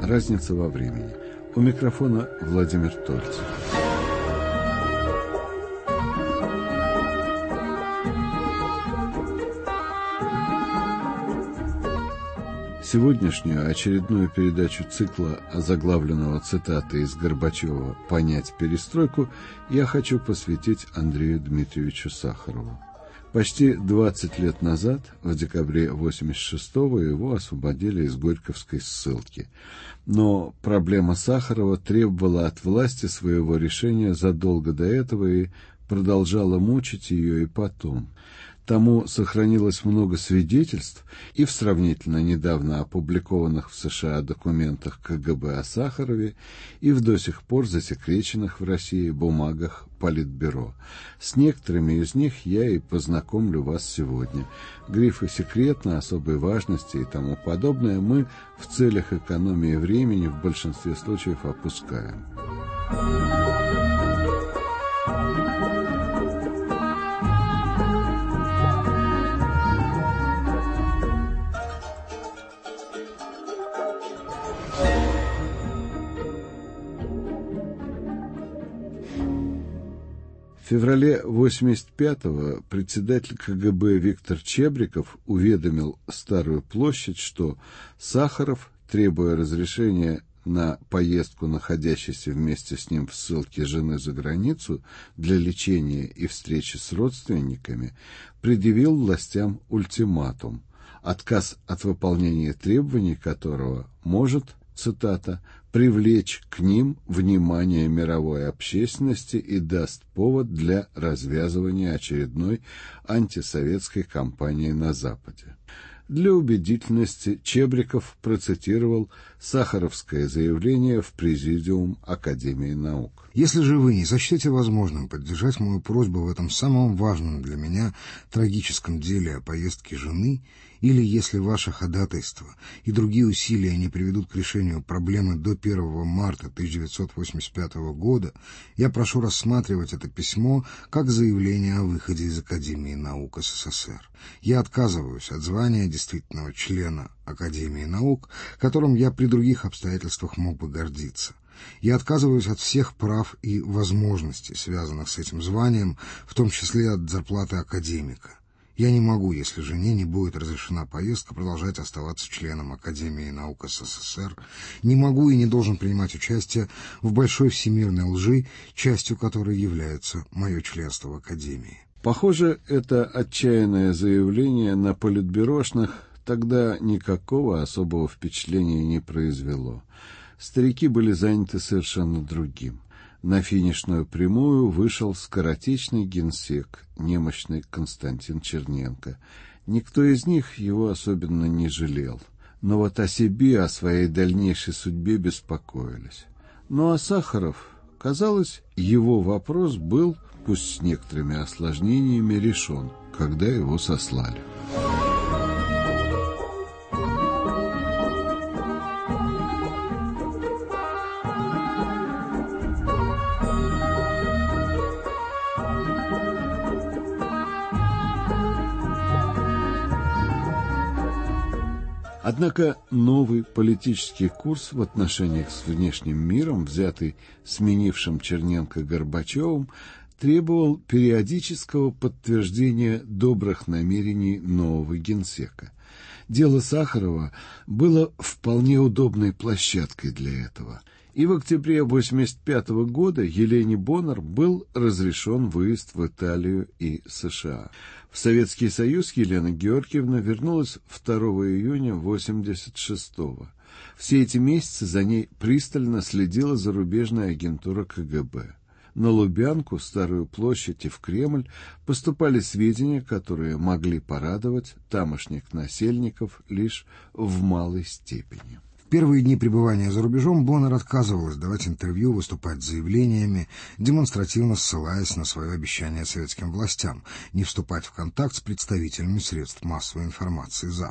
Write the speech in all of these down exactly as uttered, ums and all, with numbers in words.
Разница во времени. У микрофона Владимир Тольцев. Сегодняшнюю очередную передачу цикла, озаглавленного цитатой из Горбачева «Понять перестройку», я хочу посвятить Андрею Дмитриевичу Сахарову. Почти двадцать лет назад, в декабре восемьдесят шестого, его освободили из Горьковской ссылки. Но проблема Сахарова требовала от власти своего решения задолго до этого и продолжала мучить ее и потом. Тому сохранилось много свидетельств и в сравнительно недавно опубликованных в США документах КГБ о Сахарове, и в до сих пор засекреченных в России бумагах Политбюро. С некоторыми из них я и познакомлю вас сегодня. Грифы «секретно», «особой важности» и тому подобное мы в целях экономии времени в большинстве случаев опускаем. В феврале восемьдесят пятого председатель КГБ Виктор Чебриков уведомил Старую площадь, что Сахаров, требуя разрешения на поездку находящейся вместе с ним в ссылке жены за границу для лечения и встречи с родственниками, предъявил властям ультиматум, отказ от выполнения требований которого может, цитата, «привлечь к ним внимание мировой общественности и даст повод для развязывания очередной антисоветской кампании на Западе». Для убедительности Чебриков процитировал сахаровское заявление в Президиум Академии наук. «Если же вы не сочтете возможным поддержать мою просьбу в этом самом важном для меня трагическом деле о поездке жены, или если ваше ходатайство и другие усилия не приведут к решению проблемы до первого марта тысяча девятьсот восемьдесят пятого года, я прошу рассматривать это письмо как заявление о выходе из Академии наук СССР. Я отказываюсь от звания действительного члена Академии наук, которым я при других обстоятельствах мог бы гордиться. Я отказываюсь от всех прав и возможностей, связанных с этим званием, в том числе от зарплаты академика. Я не могу, если жене не будет разрешена поездка, продолжать оставаться членом Академии наук СССР, не могу и не должен принимать участие в большой всемирной лжи, частью которой является мое членство в Академии». Похоже, это отчаянное заявление на политбюрошных тогда никакого особого впечатления не произвело. Старики были заняты совершенно другим. На финишную прямую вышел скоротечный генсек, немощный Константин Черненко. Никто из них его особенно не жалел. Но вот о себе, о своей дальнейшей судьбе беспокоились. Ну а Сахаров, казалось, его вопрос был, пусть с некоторыми осложнениями, решен, когда его сослали. Однако новый политический курс в отношениях с внешним миром, взятый сменившим Черненко Горбачевым, требовал периодического подтверждения добрых намерений нового генсека. Дело Сахарова было вполне удобной площадкой для этого. И в октябре восемьдесят пятого года Елене Боннер был разрешен выезд в Италию и США. В Советский Союз Елена Георгиевна вернулась второго июня восемьдесят шестого. Все эти месяцы за ней пристально следила зарубежная агентура КГБ. На Лубянку, Старую площадь и в Кремль поступали сведения, которые могли порадовать тамошних насельников лишь в малой степени. В первые дни пребывания за рубежом Боннер отказывалась давать интервью, выступать с заявлениями, демонстративно ссылаясь на свое обещание советским властям не вступать в контакт с представителями средств массовой информации Запада.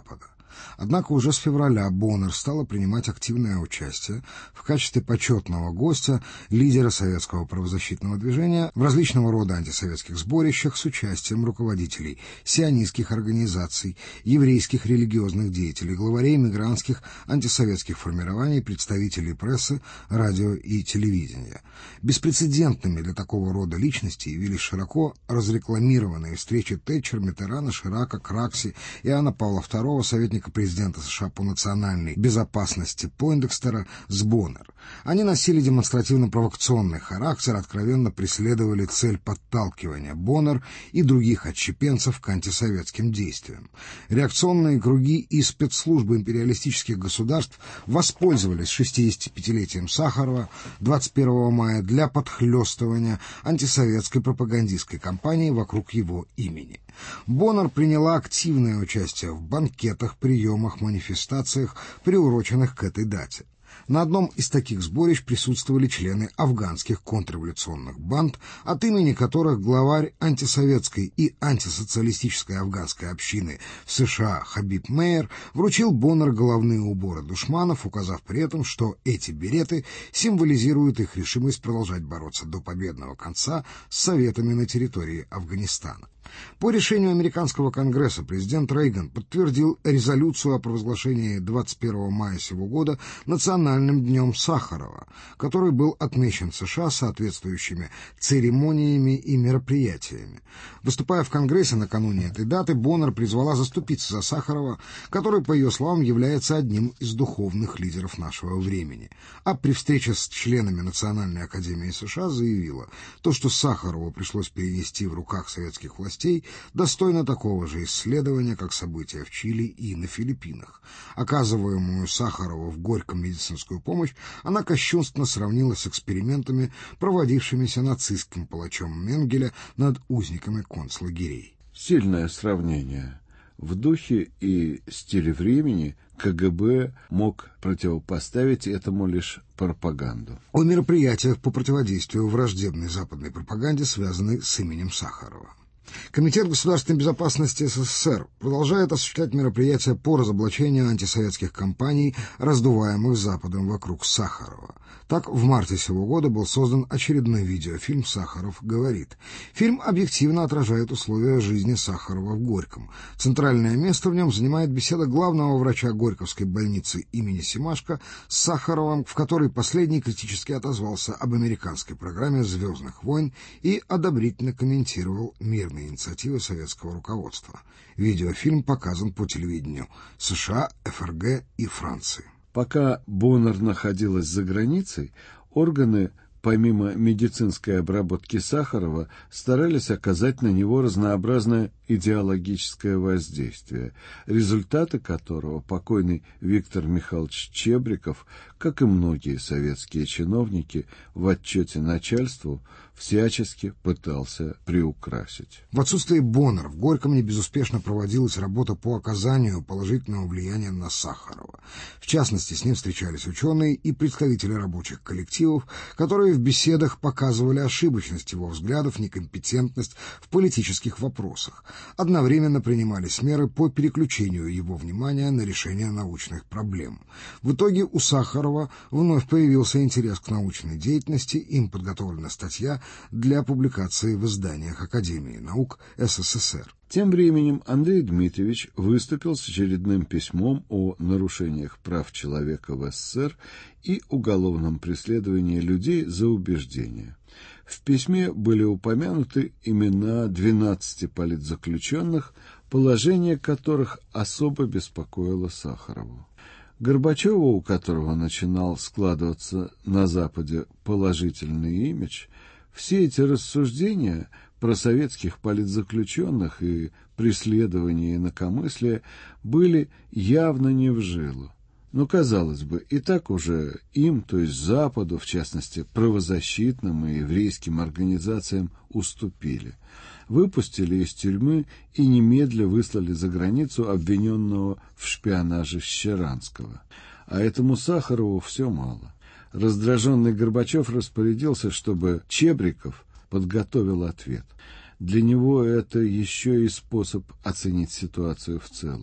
Однако уже с февраля Боннер стала принимать активное участие в качестве почетного гостя лидера советского правозащитного движения в различного рода антисоветских сборищах с участием руководителей сионистских организаций, еврейских религиозных деятелей, главарей мигрантских антисоветских формирований, представителей прессы, радио и телевидения. Беспрецедентными для такого рода личностей явились широко разрекламированные встречи Тэтчер, Миттерана, Ширака, Кракси, Иоанна Павла второго, советника президента США по национальной безопасности Пойндекстера с Боннер. Они носили демонстративно-провокационный характер, откровенно преследовали цель подталкивания Боннер и других отщепенцев к антисоветским действиям. Реакционные круги и спецслужбы империалистических государств воспользовались шестидесятипятилетием Сахарова двадцать первого мая для подхлёстывания антисоветской пропагандистской кампании вокруг его имени. Боннер приняла активное участие в банкетах, приемах, манифестациях, приуроченных к этой дате. На одном из таких сборищ присутствовали члены афганских контрреволюционных банд, от имени которых главарь антисоветской и антисоциалистической афганской общины в США Хабиб Мейер вручил Боннер головные уборы душманов, указав при этом, что эти береты символизируют их решимость продолжать бороться до победного конца с советами на территории Афганистана. По решению американского Конгресса президент Рейган подтвердил резолюцию о провозглашении двадцать первого мая сего года Национальным днем Сахарова, который был отмечен в США соответствующими церемониями и мероприятиями. Выступая в Конгрессе накануне этой даты, Боннер призвала заступиться за Сахарова, который, по ее словам, является одним из духовных лидеров нашего времени. А при встрече с членами Национальной академии США заявила, то, что Сахарову пришлось перенести в руках советских властей, достойно такого же исследования, как события в Чили и на Филиппинах. Оказываемую Сахарову в Горьком медицинскую помощь она кощунственно сравнила с экспериментами, проводившимися нацистским палачом Менгеля над узниками концлагерей. Сильное сравнение. В духе и стиле времени КГБ мог противопоставить этому лишь пропаганду. О мероприятиях по противодействию враждебной западной пропаганде, связанной с именем Сахарова. Комитет государственной безопасности СССР продолжает осуществлять мероприятия по разоблачению антисоветских кампаний, раздуваемых Западом вокруг Сахарова. Так, в марте сего года был создан очередной видеофильм «Сахаров говорит». Фильм объективно отражает условия жизни Сахарова в Горьком. Центральное место в нем занимает беседа главного врача Горьковской больницы имени Семашко с Сахаровым, в которой последний критически отозвался об американской программе «Звездных войн» и одобрительно комментировал мирные инициативы советского руководства. Видеофильм показан по телевидению США, ФРГ и Франции. Пока Боннер находилась за границей, органы, помимо медицинской обработки Сахарова, старались оказать на него разнообразное идеологическое воздействие, результаты которого покойный Виктор Михайлович Чебриков, как и многие советские чиновники, в отчете начальству всячески пытался приукрасить. В отсутствие Боннер в Горьком не безуспешно проводилась работа по оказанию положительного влияния на Сахарова. В частности, с ним встречались ученые и представители рабочих коллективов, которые в беседах показывали ошибочность его взглядов, некомпетентность в политических вопросах. Одновременно принимались меры по переключению его внимания на решение научных проблем. В итоге у Сахарова вновь появился интерес к научной деятельности, им подготовлена статья для публикации в изданиях Академии наук СССР. Тем временем Андрей Дмитриевич выступил с очередным письмом о нарушениях прав человека в СССР и уголовном преследовании людей за убеждения. В письме были упомянуты имена двенадцати политзаключенных, положение которых особо беспокоило Сахарову. Горбачеву, у которого начинал складываться на Западе положительный имидж, все эти рассуждения про советских политзаключенных и преследование инакомыслия были явно не в жилу. Но, казалось бы, и так уже им, то есть Западу, в частности, правозащитным и еврейским организациям, уступили. Выпустили из тюрьмы и немедля выслали за границу обвиненного в шпионаже Щеранского. А этому Сахарову все мало. Раздраженный Горбачев распорядился, чтобы Чебриков подготовил ответ. Для него это еще и способ оценить ситуацию в целом.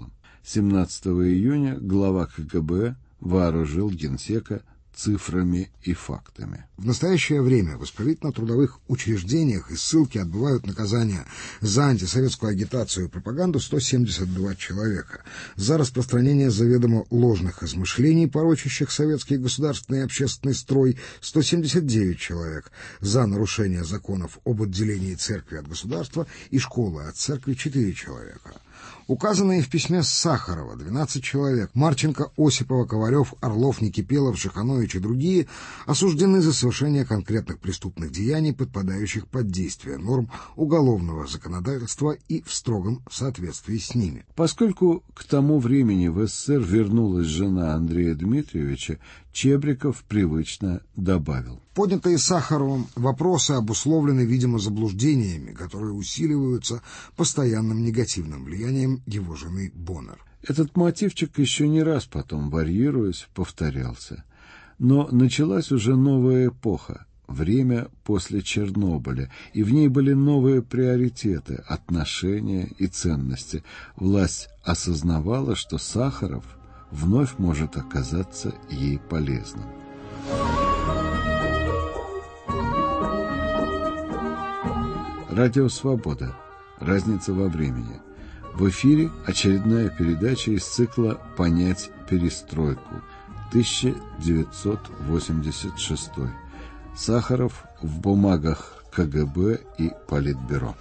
семнадцатого июня глава КГБ вооружил генсека цифрами и фактами. В настоящее время в исправительно-трудовых учреждениях и ссылки отбывают наказания за антисоветскую агитацию и пропаганду сто семьдесят два человека, за распространение заведомо ложных измышлений, порочащих советский государственный и общественный строй сто семьдесят девять человек, за нарушение законов об отделении церкви от государства и школы от церкви четыре человека. Указанные в письме Сахарова двенадцать человек, Марченко, Осипова, Ковалев, Орлов, Никипелов, Шиханович и другие, осуждены за совершение конкретных преступных деяний, подпадающих под действие норм уголовного законодательства и в строгом соответствии с ними. Поскольку к тому времени в СССР вернулась жена Андрея Дмитриевича, Чебриков привычно добавил: Поднятые Сахаровым вопросы обусловлены, видимо, заблуждениями, которые усиливаются постоянным негативным влиянием его жены Боннер. Этот мотивчик еще не раз потом, варьируясь, повторялся. Но началась уже новая эпоха, время после Чернобыля, и в ней были новые приоритеты, отношения и ценности. Власть осознавала, что Сахаров вновь может оказаться ей полезным. Радио «Свобода. Разница во времени». В эфире очередная передача из цикла «Понять перестройку», тысяча девятьсот восемьдесят шестой. Сахаров в бумагах КГБ и Политбюро.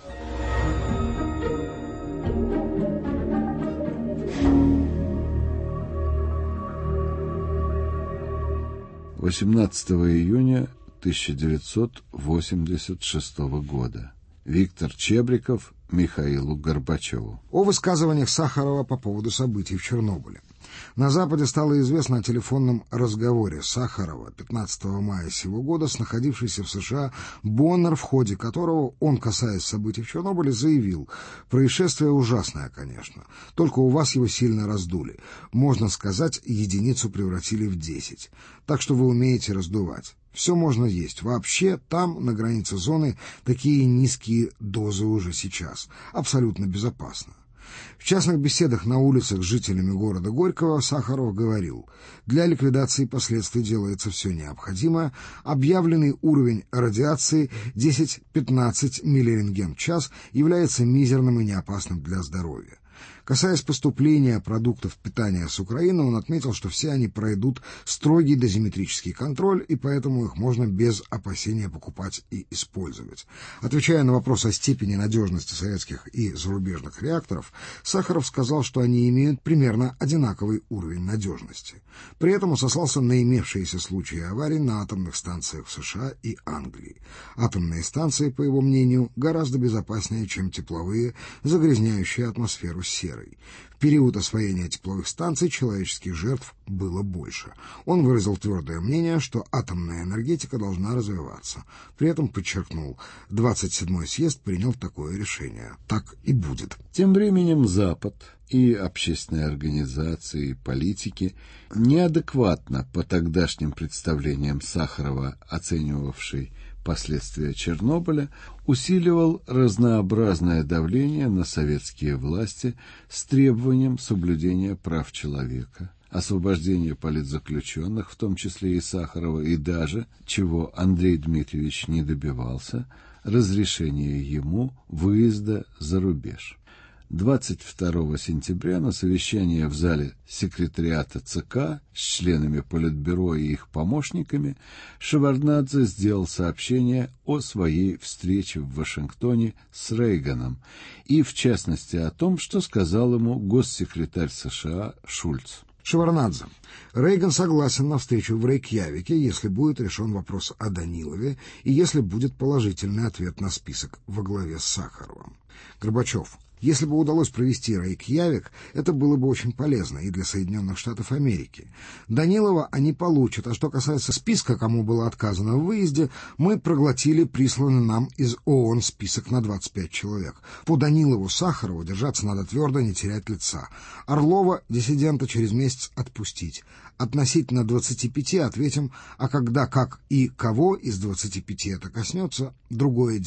восемнадцатого июня тысяча девятьсот восемьдесят шестого года. Виктор Чебриков Михаилу Горбачеву. О высказываниях Сахарова по поводу событий в Чернобыле. На Западе стало известно о телефонном разговоре Сахарова пятнадцатого мая сего года с находившейся в США Боннер, в ходе которого он, касаясь событий в Чернобыле, заявил: «Происшествие ужасное, конечно, только у вас его сильно раздули. Можно сказать, единицу превратили в десять. Так что вы умеете раздувать. Все можно есть. Вообще, там, на границе зоны, такие низкие дозы уже сейчас. Абсолютно безопасно». В частных беседах на улицах с жителями города Горького Сахаров говорил: «Для ликвидации последствий делается все необходимое. Объявленный уровень радиации десять-пятнадцать миллирентген в час является мизерным и неопасным для здоровья». Касаясь поступления продуктов питания с Украины, он отметил, что все они пройдут строгий дозиметрический контроль, и поэтому их можно без опасения покупать и использовать. Отвечая на вопрос о степени надежности советских и зарубежных реакторов, Сахаров сказал, что они имеют примерно одинаковый уровень надежности. При этом он сослался на имевшиеся случаи аварий на атомных станциях в США и Англии. Атомные станции, по его мнению, гораздо безопаснее, чем тепловые, загрязняющие атмосферу серой. В период освоения тепловых станций человеческих жертв было больше. Он выразил твердое мнение, что атомная энергетика должна развиваться. При этом подчеркнул: двадцать седьмой съезд принял такое решение. Так и будет. Тем временем Запад и общественные организации, и политики, неадекватно по тогдашним представлениям Сахарова, оценивавший последствия Чернобыля, усиливал разнообразное давление на советские власти с требованием соблюдения прав человека, освобождения политзаключенных, в том числе и Сахарова, и даже, чего Андрей Дмитриевич не добивался, разрешения ему выезда за рубеж. двадцать второго сентября на совещании в зале секретариата ЦК с членами Политбюро и их помощниками Шеварднадзе сделал сообщение о своей встрече в Вашингтоне с Рейганом и, в частности, о том, что сказал ему госсекретарь США Шульц. Шеварднадзе. Рейган согласен на встречу в Рейкьявике, если будет решен вопрос о Данилове и если будет положительный ответ на список во главе с Сахаровым. Горбачев. Если бы удалось провести Рейкьявик, это было бы очень полезно и для Соединенных Штатов Америки. Данилова они получат, а что касается списка, кому было отказано в выезде, мы проглотили присланный нам из ООН список на двадцать пять человек. По Данилову, Сахарову держаться надо твердо, не терять лица. Орлова, диссидента, через месяц отпустить. Относительно двадцати пяти ответим, а когда, как и кого из двадцати пяти это коснется, другое дело.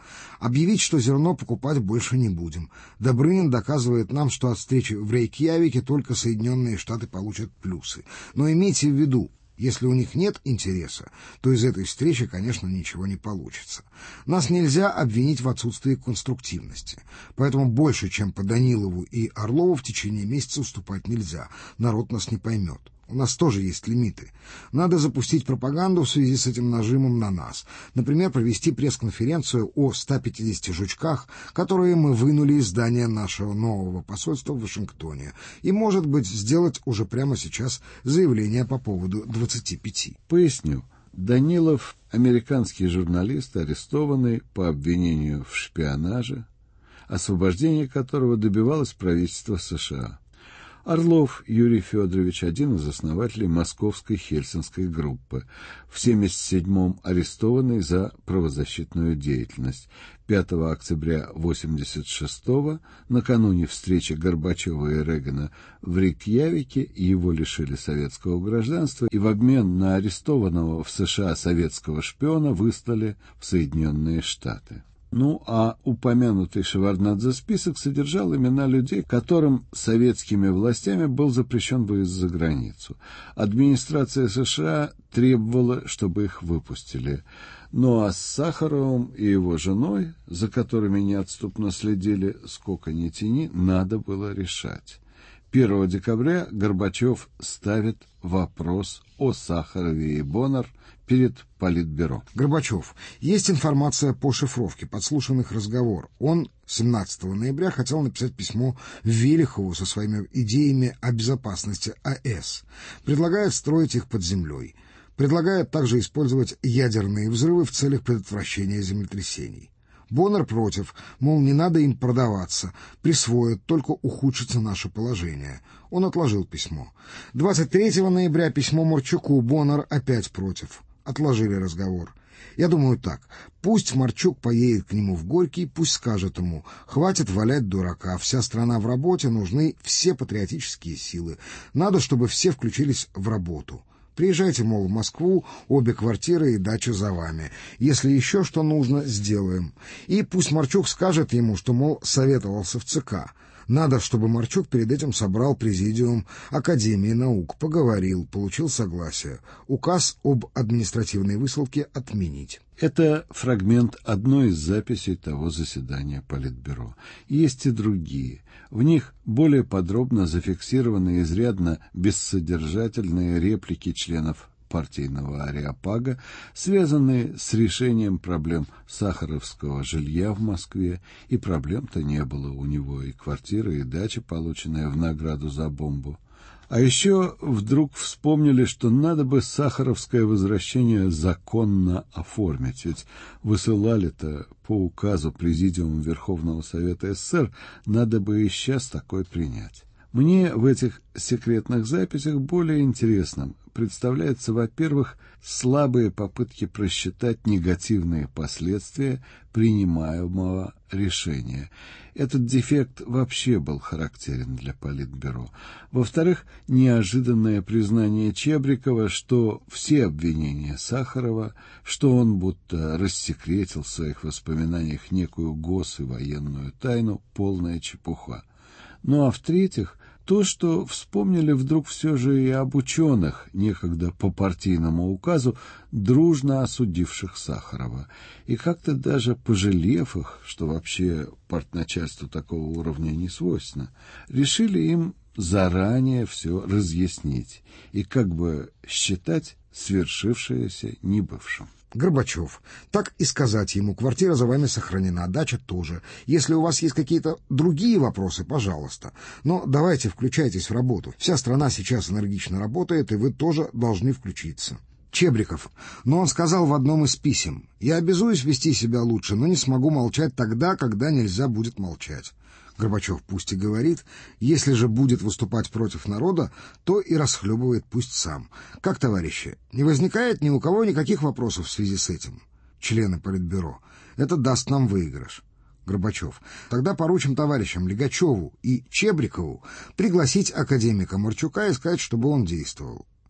Объявить, что зерно покупать больше не будем. Добрынин доказывает нам, что от встречи в Рейкьявике только Соединенные Штаты получат плюсы. Но имейте в виду, если у них нет интереса, то из этой встречи, конечно, ничего не получится. Нас нельзя обвинить в отсутствии конструктивности. Поэтому больше, чем по Данилову и Орлову, в течение месяца уступать нельзя. Народ нас не поймет. У нас тоже есть лимиты. Надо запустить пропаганду в связи с этим нажимом на нас. Например, провести пресс-конференцию о ста пятидесяти жучках, которые мы вынули из здания нашего нового посольства в Вашингтоне. И, может быть, сделать уже прямо сейчас заявление по поводу двадцати пяти. Поясню. Данилов — американский журналист, арестованный по обвинению в шпионаже, освобождение которого добивалось правительство США. Орлов Юрий Федорович, один из основателей Московской Хельсинской группы, в семьдесят седьмом арестованный за правозащитную деятельность. пятого октября восемьдесят шестого, накануне встречи Горбачева и Рейгана в Рейкьявике, его лишили советского гражданства и в обмен на арестованного в США советского шпиона выслали в Соединенные Штаты. Ну, а упомянутый Шеварднадзе список содержал имена людей, которым советскими властями был запрещен выезд за границу. Администрация США требовала, чтобы их выпустили. Ну, а с Сахаровым и его женой, за которыми неотступно следили, сколько ни тяни, надо было решать. первого декабря Горбачев ставит вопрос о Сахарове и Боннер перед Политбюро. Горбачев. Есть информация по шифровке подслушанных разговоров. Он семнадцатого ноября хотел написать письмо Велихову со своими идеями о безопасности АЭС. Предлагает строить их под землей. Предлагает также использовать ядерные взрывы в целях предотвращения землетрясений. Боннер против, мол, не надо им продаваться, присвоят, только ухудшится наше положение. Он отложил письмо. двадцать третьего ноября письмо Марчуку, Боннер опять против. Отложили разговор. Я думаю так, пусть Марчук поедет к нему в Горький, пусть скажет ему, хватит валять дурака, вся страна в работе, нужны все патриотические силы, надо, чтобы все включились в работу. Приезжайте, мол, в Москву, обе квартиры и дача за вами. Если еще что нужно, сделаем. И пусть Марчук скажет ему, что, мол, советовался в ЦК. Надо, чтобы Марчук перед этим собрал президиум Академии наук, поговорил, получил согласие. Указ об административной высылке отменить. Это фрагмент одной из записей того заседания Политбюро. Есть и другие. В них более подробно зафиксированы изрядно бессодержательные реплики членов партийного ареопага, связанные с решением проблем сахаровского жилья в Москве, и проблем-то не было у него, и квартира, и дача, полученная в награду за бомбу. А еще вдруг вспомнили, что надо бы сахаровское возвращение законно оформить, ведь высылали-то по указу Президиума Верховного Совета СССР, надо бы и сейчас такой принять. Мне в этих секретных записях более интересным представляется, во-первых, слабые попытки просчитать негативные последствия принимаемого решения. Этот дефект вообще был характерен для Политбюро. Во-вторых, неожиданное признание Чебрикова, что все обвинения Сахарова, что он будто рассекретил в своих воспоминаниях некую гос- и военную тайну, полная чепуха. Ну а в-третьих, то, что вспомнили вдруг все же и об ученых, некогда по партийному указу, дружно осудивших Сахарова, и как-то даже пожалев их, что вообще партначальству такого уровня не свойственно, решили им заранее все разъяснить и как бы считать свершившееся небывшим. Горбачев. Так и сказать ему, квартира за вами сохранена, дача тоже. Если у вас есть какие-то другие вопросы, пожалуйста. Но давайте включайтесь в работу. Вся страна сейчас энергично работает, и вы тоже должны включиться. Чебриков. Но он сказал в одном из писем: «Я обязуюсь вести себя лучше, но не смогу молчать тогда, когда нельзя будет молчать». Горбачев пусть и говорит, если же будет выступать против народа, то и расхлебывает пусть сам. Как, товарищи, не возникает ни у кого никаких вопросов в связи с этим? Члены Политбюро. Это даст нам выигрыш. Горбачев. Тогда поручим товарищам Лигачеву и Чебрикову пригласить академика Марчука и сказать, чтобы он действовал.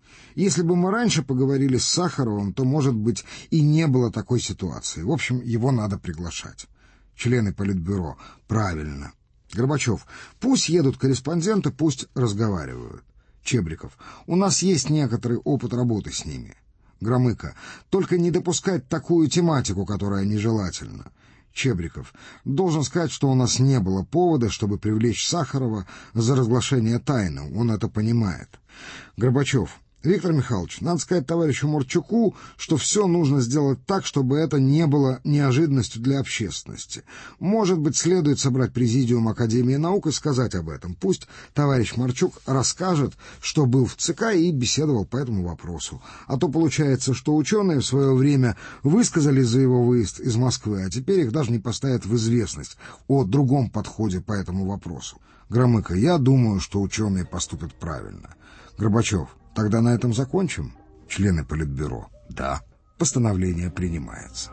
Если бы мы раньше поговорили с Сахаровым, то, может быть, и не было такой ситуации. В общем, его надо приглашать. Члены Политбюро. Правильно. Горбачев. Пусть едут корреспонденты, пусть разговаривают. Чебриков. У нас есть некоторый опыт работы с ними. Громыко. Только не допускать такую тематику, которая нежелательна. Чебриков. Должен сказать, что у нас не было повода, чтобы привлечь Сахарова за разглашение тайны. Он это понимает. Горбачев. Виктор Михайлович, надо сказать товарищу Марчуку, что все нужно сделать так, чтобы это не было неожиданностью для общественности. Может быть, следует собрать президиум Академии наук и сказать об этом. Пусть товарищ Марчук расскажет, что был в ЦК и беседовал по этому вопросу. А то получается, что ученые в свое время высказались за его выезд из Москвы, а теперь их даже не поставят в известность о другом подходе по этому вопросу. Громыко, я думаю, что ученые поступят правильно. Горбачев. Тогда на этом закончим? Члены Политбюро. Да. Постановление принимается.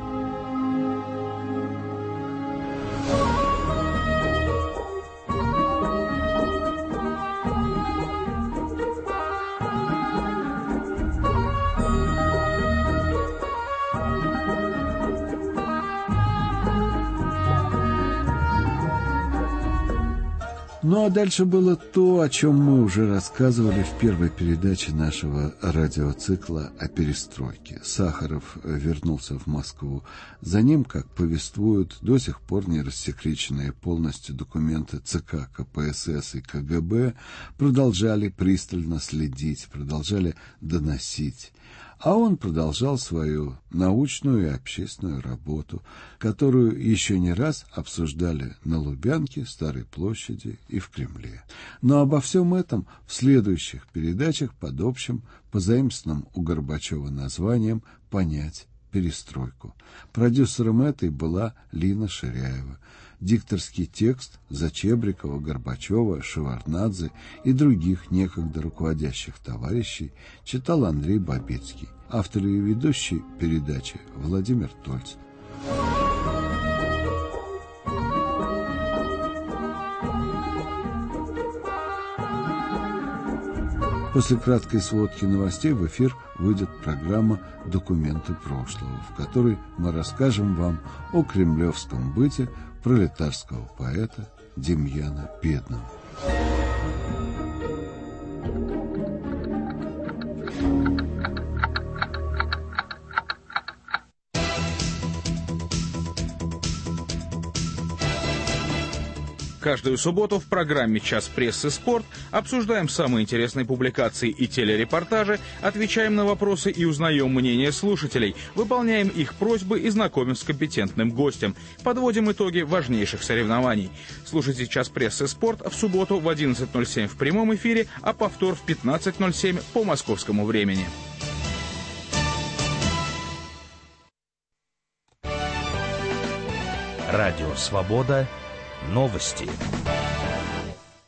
Ну а дальше было то, о чем мы уже рассказывали в первой передаче нашего радиоцикла о перестройке. Сахаров вернулся в Москву. За ним, как повествуют, до сих пор не рассекреченные полностью документы ЦК КПСС и КГБ продолжали пристально следить, продолжали доносить. А он продолжал свою научную и общественную работу, которую еще не раз обсуждали на Лубянке, Старой площади и в Кремле. Но обо всем этом в следующих передачах под общим, позаимствованным у Горбачева названием «Понять перестройку». Продюсером этой была Лина Ширяева. Дикторский текст за Чебрикова, Горбачева, Шеварднадзе и других некогда руководящих товарищей читал Андрей Бабицкий. Автор и ведущий передачи Владимир Тольц. После краткой сводки новостей в эфир выйдет программа «Документы прошлого», в которой мы расскажем вам о кремлевском быте пролетарского поэта Демьяна Бедного. Каждую субботу в программе «Час прессы. Спорт» обсуждаем самые интересные публикации и телерепортажи, отвечаем на вопросы и узнаем мнение слушателей, выполняем их просьбы и знакомим с компетентным гостем, подводим итоги важнейших соревнований. Слушайте «Час прессы. Спорт» в субботу в одиннадцать ноль семь в прямом эфире, а повтор в пятнадцать ноль семь по московскому времени. Радио «Свобода». Новости.